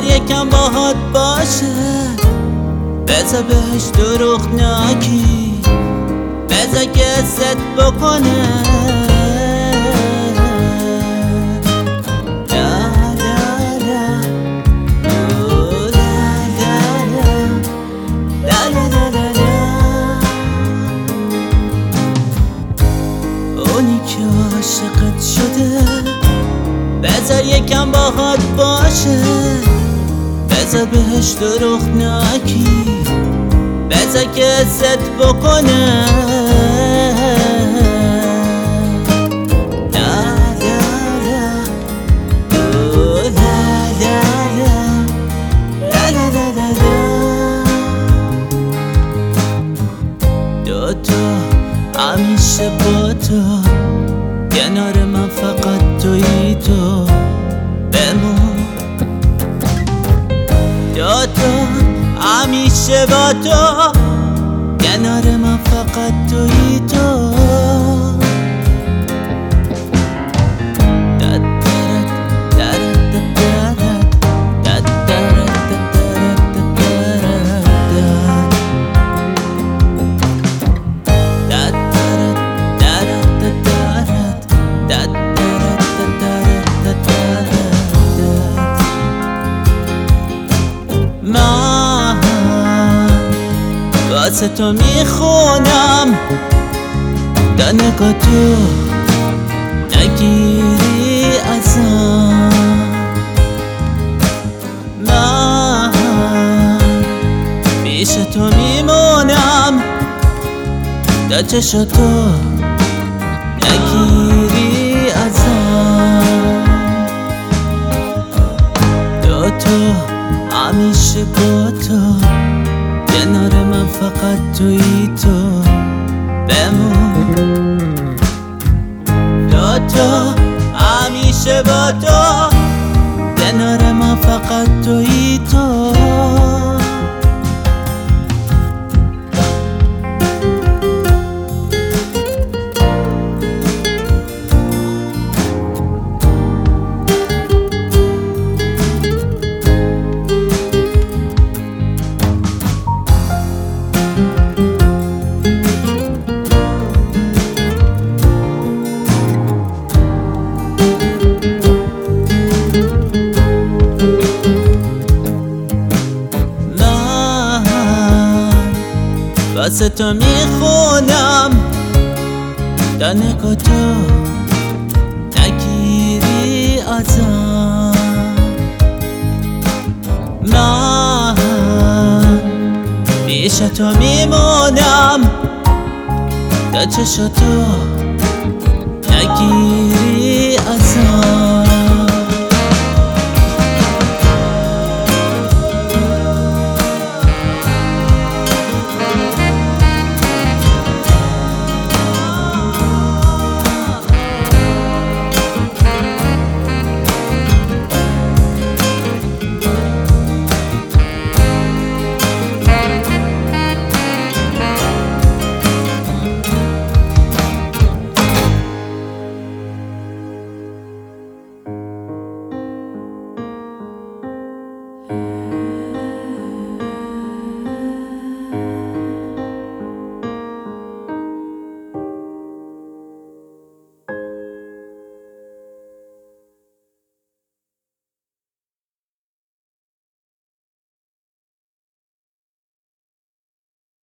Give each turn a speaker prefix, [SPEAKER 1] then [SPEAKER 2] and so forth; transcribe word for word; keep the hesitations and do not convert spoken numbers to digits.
[SPEAKER 1] یکم باهات باشه، بذار بهش دروغ نگی، بذار گست بکنه. اونی که عاشقت شده بذار یکم باهات باشه، بذار بهش دروغ نگی، بذار گست بکنه. همیشه با تو کنار من، فقط تویی تو بمون. دو تو همیشه با تو کنار من، فقط تویی تو. من واسه تو میخونم تا نگاه تو نگیری ازم. من پیش تو میمونم تا چشم تو نگیری ازم. تو تو همیشه با تو کنار من، فقط تویی تو بمون. تو تو همیشه با تو کنار من، فقط تویی تو. واسه تو میخونم تا نگاه تو نگیری ازم. من پیش تو میمونم تا چشم تو نگیری ازم.